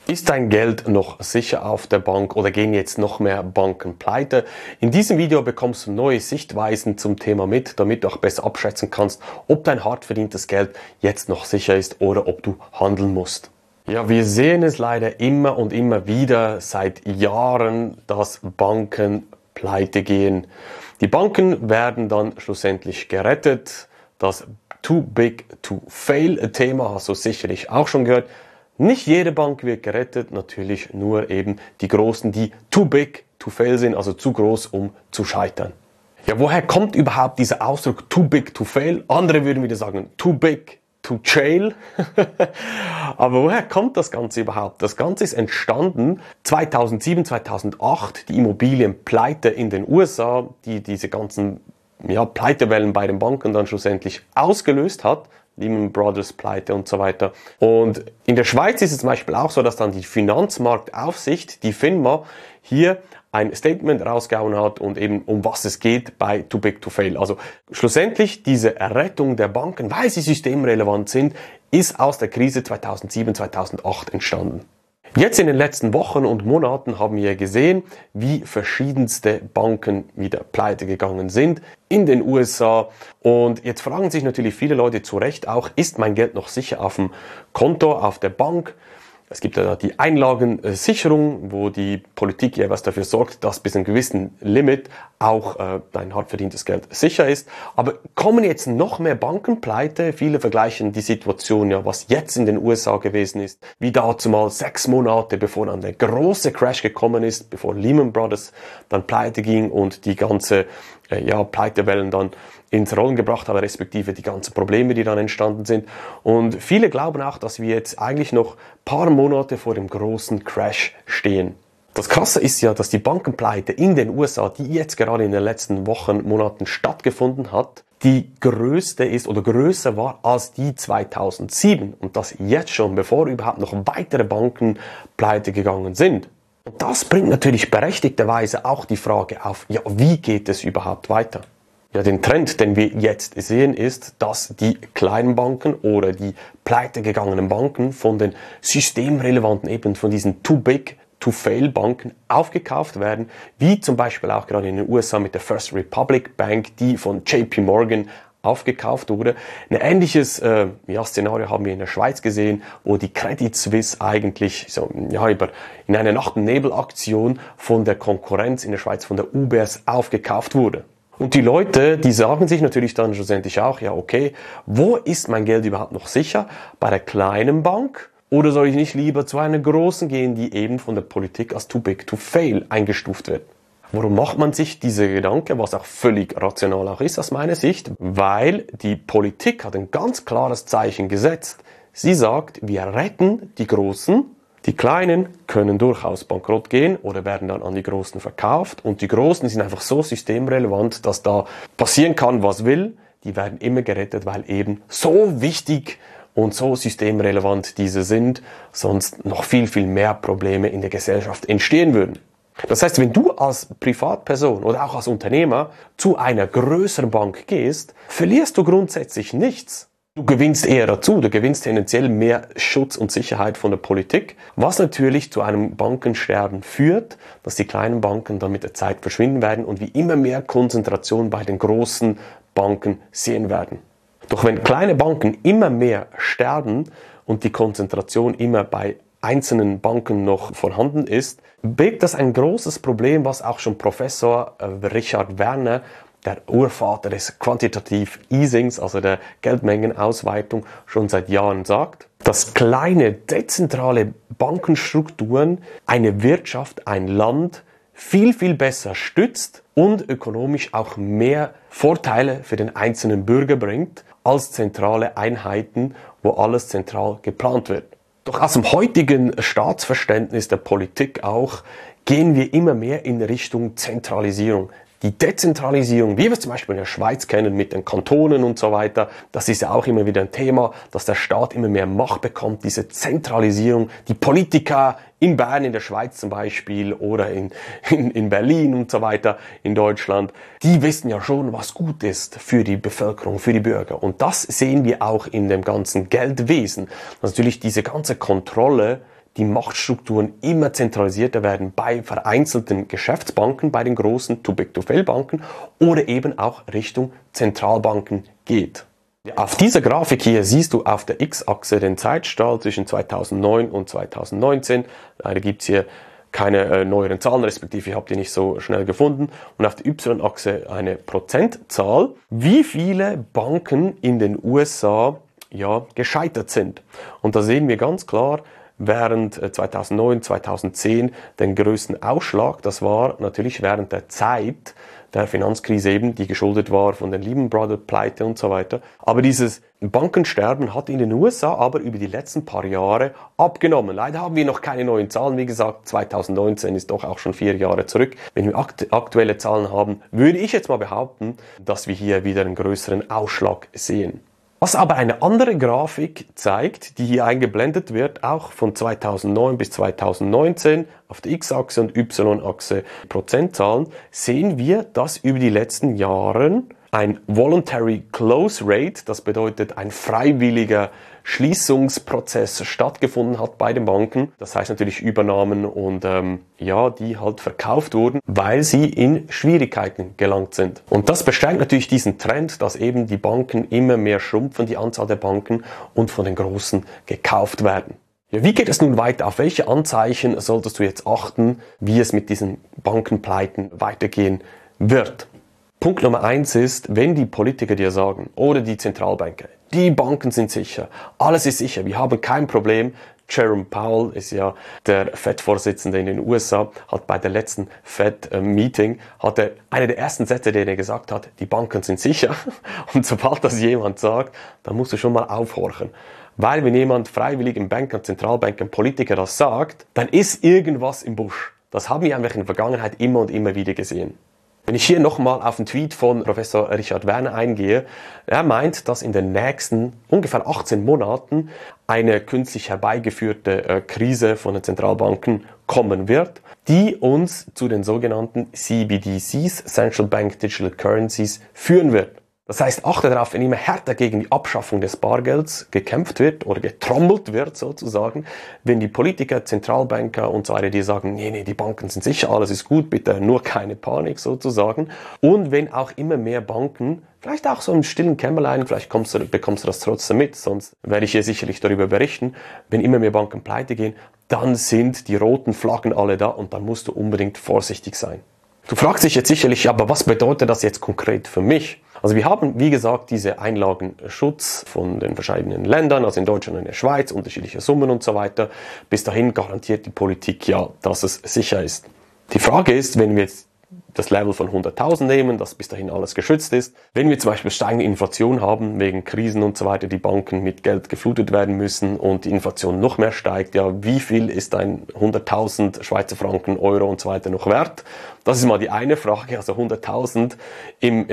Ist dein Geld noch sicher auf der Bank oder gehen jetzt noch mehr Banken pleite? In diesem Video bekommst du neue Sichtweisen zum Thema mit, damit du auch besser abschätzen kannst, ob dein hart verdientes Geld jetzt noch sicher ist oder ob du handeln musst. Ja, wir sehen es leider immer und immer wieder seit Jahren, dass Banken pleite gehen. Die Banken werden dann schlussendlich gerettet. Das Too Big to Fail Thema hast du sicherlich auch schon gehört. Nicht jede Bank wird gerettet, natürlich nur eben die großen, die too big to fail sind, also zu groß, um zu scheitern. Ja, woher kommt überhaupt dieser Ausdruck too big to fail? Andere würden wieder sagen too big to jail. Aber woher kommt das Ganze überhaupt? Das Ganze ist entstanden 2007, 2008, die Immobilienpleite in den USA, die diese ganzen Pleitewellen bei den Banken dann schlussendlich ausgelöst hat. Lehman Brothers Pleite und so weiter. Und in der Schweiz ist es zum Beispiel auch so, dass dann die Finanzmarktaufsicht, die FINMA, hier ein Statement rausgehauen hat und eben um was es geht bei Too Big to Fail. Also schlussendlich diese Rettung der Banken, weil sie systemrelevant sind, ist aus der Krise 2007, 2008 entstanden. Jetzt in den letzten Wochen und Monaten haben wir gesehen, wie verschiedenste Banken wieder pleite gegangen sind in den USA. Und jetzt fragen sich natürlich viele Leute zu Recht auch, ist mein Geld noch sicher auf dem Konto, auf der Bank? Es gibt ja die Einlagensicherung, wo die Politik jeweils dafür sorgt, dass bis zu einem gewissen Limit auch dein hart verdientes Geld sicher ist. Aber kommen jetzt noch mehr Banken pleite? Viele vergleichen die Situation, ja, was jetzt in den USA gewesen ist, wie dazu mal 6 Monate, bevor dann der große Crash gekommen ist, bevor Lehman Brothers dann pleite ging und die ganze Pleitewellen dann ins Rollen gebracht haben, respektive die ganzen Probleme, die dann entstanden sind. Und viele glauben auch, dass wir jetzt eigentlich noch ein paar Monate vor dem großen Crash stehen. Das Krasse ist ja, dass die Bankenpleite in den USA, die jetzt gerade in den letzten Wochen, Monaten stattgefunden hat, die größte ist oder größer war als die 2007. Und das jetzt schon, bevor überhaupt noch weitere Banken pleite gegangen sind. Und das bringt natürlich berechtigterweise auch die Frage auf, ja, wie geht es überhaupt weiter? Ja, den Trend, den wir jetzt sehen, ist, dass die kleinen Banken oder die pleite gegangenen Banken von den systemrelevanten, eben von diesen Too Big to Fail Banken aufgekauft werden, wie zum Beispiel auch gerade in den USA mit der First Republic Bank, die von JP Morgan aufgekauft wurde. Ein ähnliches Szenario haben wir in der Schweiz gesehen, wo die Credit Suisse eigentlich in einer Nacht- und Nebel-Aktion von der Konkurrenz in der Schweiz, von der UBS, aufgekauft wurde. Und die Leute, die sagen sich natürlich dann schlussendlich auch, ja okay, wo ist mein Geld überhaupt noch sicher? Bei der kleinen Bank? Oder soll ich nicht lieber zu einer großen gehen, die eben von der Politik als too big to fail eingestuft wird? Warum macht man sich diese Gedanken, was auch völlig rational auch ist aus meiner Sicht? Weil die Politik hat ein ganz klares Zeichen gesetzt. Sie sagt, wir retten die Großen. Die Kleinen können durchaus bankrott gehen oder werden dann an die Großen verkauft. Und die Großen sind einfach so systemrelevant, dass da passieren kann, was will. Die werden immer gerettet, weil eben so wichtig und so systemrelevant diese sind, sonst noch viel, viel mehr Probleme in der Gesellschaft entstehen würden. Das heißt, wenn du als Privatperson oder auch als Unternehmer zu einer größeren Bank gehst, verlierst du grundsätzlich nichts. Du gewinnst eher dazu, du gewinnst tendenziell mehr Schutz und Sicherheit von der Politik, was natürlich zu einem Bankensterben führt, dass die kleinen Banken dann mit der Zeit verschwinden werden und wir immer mehr Konzentration bei den großen Banken sehen werden. Doch wenn kleine Banken immer mehr sterben und die Konzentration immer bei einzelnen Banken noch vorhanden ist, birgt das ein großes Problem, was auch schon Professor Richard Werner, der Urvater des Quantitative Easings, also der Geldmengenausweitung, schon seit Jahren sagt, dass kleine, dezentrale Bankenstrukturen eine Wirtschaft, ein Land viel, viel besser stützt und ökonomisch auch mehr Vorteile für den einzelnen Bürger bringt, als zentrale Einheiten, wo alles zentral geplant wird. Doch aus dem heutigen Staatsverständnis der Politik auch gehen wir immer mehr in Richtung Zentralisierung. Die Dezentralisierung, wie wir es zum Beispiel in der Schweiz kennen mit den Kantonen und so weiter, das ist ja auch immer wieder ein Thema, dass der Staat immer mehr Macht bekommt, diese Zentralisierung. Die Politiker in Bern, in der Schweiz zum Beispiel, oder in Berlin und so weiter, in Deutschland, die wissen ja schon, was gut ist für die Bevölkerung, für die Bürger. Und das sehen wir auch in dem ganzen Geldwesen. Natürlich diese ganze Kontrolle, die Machtstrukturen immer zentralisierter werden bei vereinzelten Geschäftsbanken, bei den großen Too-Big-to-Fail-Banken oder eben auch Richtung Zentralbanken geht. Auf dieser Grafik hier siehst du auf der X-Achse den Zeitstrahl zwischen 2009 und 2019. Leider gibt es hier keine neueren Zahlen, respektive ich habe die nicht so schnell gefunden. Und auf der Y-Achse eine Prozentzahl, wie viele Banken in den USA gescheitert sind. Und da sehen wir ganz klar, während 2009, 2010 den größten Ausschlag, das war natürlich während der Zeit der Finanzkrise eben, die geschuldet war von den Lehman Brothers Pleite und so weiter. Aber dieses Bankensterben hat in den USA aber über die letzten paar Jahre abgenommen. Leider haben wir noch keine neuen Zahlen. Wie gesagt, 2019 ist doch auch schon 4 Jahre zurück. Wenn wir aktuelle Zahlen haben, würde ich jetzt mal behaupten, dass wir hier wieder einen größeren Ausschlag sehen. Was aber eine andere Grafik zeigt, die hier eingeblendet wird, auch von 2009 bis 2019, auf der X-Achse und Y-Achse Prozentzahlen, sehen wir, dass über die letzten Jahre ein Voluntary Close Rate, das bedeutet ein freiwilliger Schließungsprozess stattgefunden hat bei den Banken. Das heißt natürlich Übernahmen und die halt verkauft wurden, weil sie in Schwierigkeiten gelangt sind. Und das bestärkt natürlich diesen Trend, dass eben die Banken immer mehr schrumpfen, die Anzahl der Banken, und von den Großen gekauft werden. Ja, wie geht es nun weiter? Auf welche Anzeichen solltest du jetzt achten, wie es mit diesen Bankenpleiten weitergehen wird? Punkt Nummer 1 ist, wenn die Politiker dir sagen, oder die Zentralbanker, die Banken sind sicher, alles ist sicher, wir haben kein Problem. Jerome Powell ist ja der Fed-Vorsitzende in den USA, hat bei der letzten Fed-Meeting, einer der ersten Sätze, den er gesagt hat, die Banken sind sicher. Und sobald das jemand sagt, dann musst du schon mal aufhorchen. Weil wenn jemand freiwillig im Banker, Zentralbanker, Politiker das sagt, dann ist irgendwas im Busch. Das haben wir einfach in der Vergangenheit immer und immer wieder gesehen. Wenn ich hier nochmal auf den Tweet von Professor Richard Werner eingehe, er meint, dass in den nächsten ungefähr 18 Monaten eine künstlich herbeigeführte Krise von den Zentralbanken kommen wird, die uns zu den sogenannten CBDCs, Central Bank Digital Currencies, führen wird. Das heißt, achte darauf, wenn immer härter gegen die Abschaffung des Bargelds gekämpft wird oder getrommelt wird sozusagen, wenn die Politiker, Zentralbanker und so weiter, die sagen, nee, die Banken sind sicher, alles ist gut, bitte nur keine Panik sozusagen. Und wenn auch immer mehr Banken, vielleicht auch so im stillen Kämmerlein, vielleicht bekommst du das trotzdem mit, sonst werde ich hier sicherlich darüber berichten, wenn immer mehr Banken pleite gehen, dann sind die roten Flaggen alle da und dann musst du unbedingt vorsichtig sein. Du fragst dich jetzt sicherlich, aber was bedeutet das jetzt konkret für mich? Also wir haben, wie gesagt, diese Einlagenschutz von den verschiedenen Ländern, also in Deutschland und in der Schweiz, unterschiedliche Summen und so weiter. Bis dahin garantiert die Politik ja, dass es sicher ist. Die Frage ist, wenn wir jetzt das Level von 100.000 nehmen, dass bis dahin alles geschützt ist. Wenn wir zum Beispiel steigende Inflation haben, wegen Krisen und so weiter, die Banken mit Geld geflutet werden müssen und die Inflation noch mehr steigt, ja, wie viel ist ein 100.000 Schweizer Franken, Euro und so weiter noch wert? Das ist mal die eine Frage. Also 100.000 in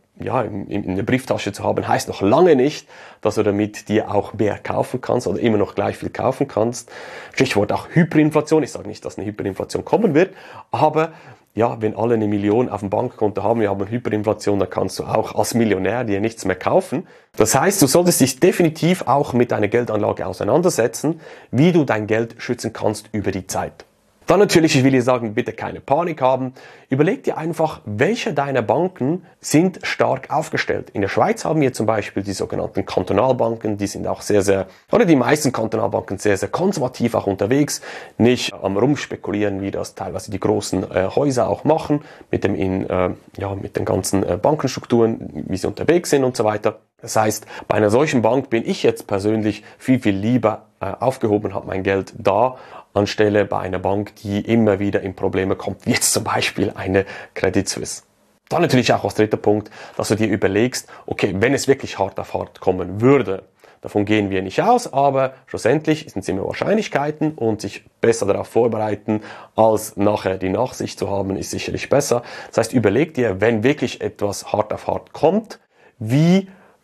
der Brieftasche zu haben, heißt noch lange nicht, dass du damit dir auch mehr kaufen kannst oder immer noch gleich viel kaufen kannst. Stichwort auch Hyperinflation. Ich sage nicht, dass eine Hyperinflation kommen wird, aber ja, wenn alle 1 Million auf dem Bankkonto haben, wir haben Hyperinflation, dann kannst du auch als Millionär dir nichts mehr kaufen. Das heißt, du solltest dich definitiv auch mit deiner Geldanlage auseinandersetzen, wie du dein Geld schützen kannst über die Zeit. Dann natürlich, ich will dir sagen, bitte keine Panik haben. Überleg dir einfach, welche deiner Banken sind stark aufgestellt. In der Schweiz haben wir zum Beispiel die sogenannten Kantonalbanken, die sind auch die meisten Kantonalbanken sehr, sehr konservativ auch unterwegs, nicht am Rumspekulieren, wie das teilweise die großen Häuser auch machen, mit den ganzen Bankenstrukturen, wie sie unterwegs sind und so weiter. Das heißt, bei einer solchen Bank bin ich jetzt persönlich viel, viel lieber aufgehoben, habe mein Geld da, anstelle bei einer Bank, die immer wieder in Probleme kommt, wie jetzt zum Beispiel eine Credit Suisse. Dann natürlich auch als dritter Punkt, dass du dir überlegst, okay, wenn es wirklich hart auf hart kommen würde, davon gehen wir nicht aus, aber schlussendlich sind es immer Wahrscheinlichkeiten und sich besser darauf vorbereiten, als nachher die Nachsicht zu haben, ist sicherlich besser. Das heißt, überleg dir, wenn wirklich etwas hart auf hart kommt, wie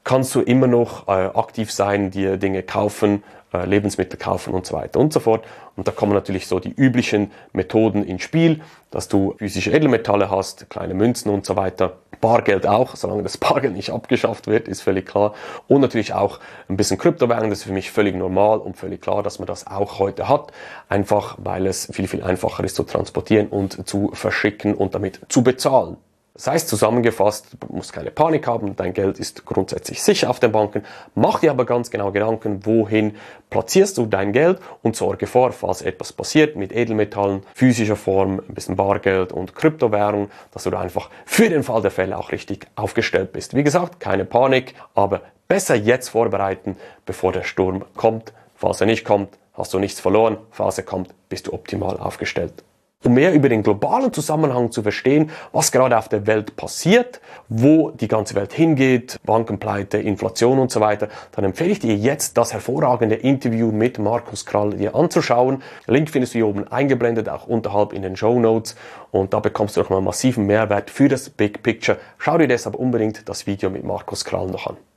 kannst du immer noch aktiv sein, dir Dinge kaufen, Lebensmittel kaufen und so weiter und so fort. Und da kommen natürlich so die üblichen Methoden ins Spiel, dass du physische Edelmetalle hast, kleine Münzen und so weiter. Bargeld auch, solange das Bargeld nicht abgeschafft wird, ist völlig klar. Und natürlich auch ein bisschen Kryptowährung, das ist für mich völlig normal und völlig klar, dass man das auch heute hat. Einfach, weil es viel, viel einfacher ist zu transportieren und zu verschicken und damit zu bezahlen. Das heißt, zusammengefasst, du musst keine Panik haben, dein Geld ist grundsätzlich sicher auf den Banken. Mach dir aber ganz genau Gedanken, wohin platzierst du dein Geld und sorge vor, falls etwas passiert mit Edelmetallen, physischer Form, ein bisschen Bargeld und Kryptowährung, dass du da einfach für den Fall der Fälle auch richtig aufgestellt bist. Wie gesagt, keine Panik, aber besser jetzt vorbereiten, bevor der Sturm kommt. Falls er nicht kommt, hast du nichts verloren. Falls er kommt, bist du optimal aufgestellt. Um mehr über den globalen Zusammenhang zu verstehen, was gerade auf der Welt passiert, wo die ganze Welt hingeht, Bankenpleite, Inflation und so weiter, dann empfehle ich dir jetzt das hervorragende Interview mit Markus Krall dir anzuschauen. Link findest du hier oben eingeblendet, auch unterhalb in den Shownotes, und da bekommst du nochmal massiven Mehrwert für das Big Picture. Schau dir deshalb unbedingt das Video mit Markus Krall noch an.